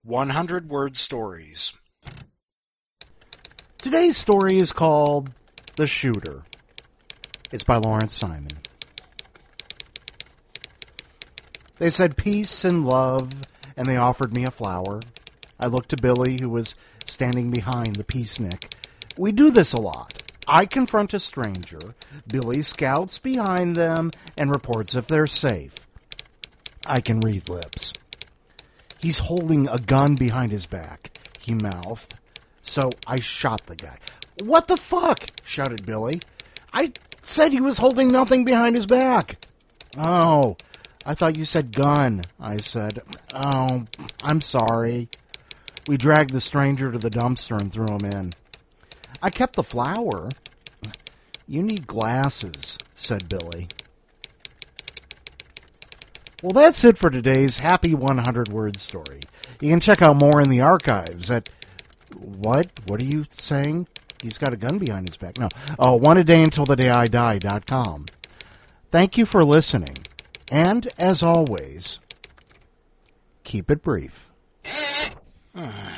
100-word stories. Today's story is called The Shooter. It's by Lawrence Simon. They said peace and love, and they offered me a flower. I looked to Billy, who was standing behind the peacenik. We do this a lot. I confront a stranger. Billy scouts behind them and reports if they're safe. I can read lips. He's holding a gun behind his back, he mouthed. So I shot the guy. What the fuck? Shouted Billy. I said he was holding nothing behind his back. Oh, I thought you said gun, I said. Oh, I'm sorry. We dragged the stranger to the dumpster and threw him in. I kept the flower. You need glasses, said Billy. Well, that's it for today's Happy 100-word story. You can check out more in the archives at... What? What are you saying? He's got a gun behind his back. No. Oh, oneadayuntilthedayidie.com. Thank you for listening. And, as always, keep it brief.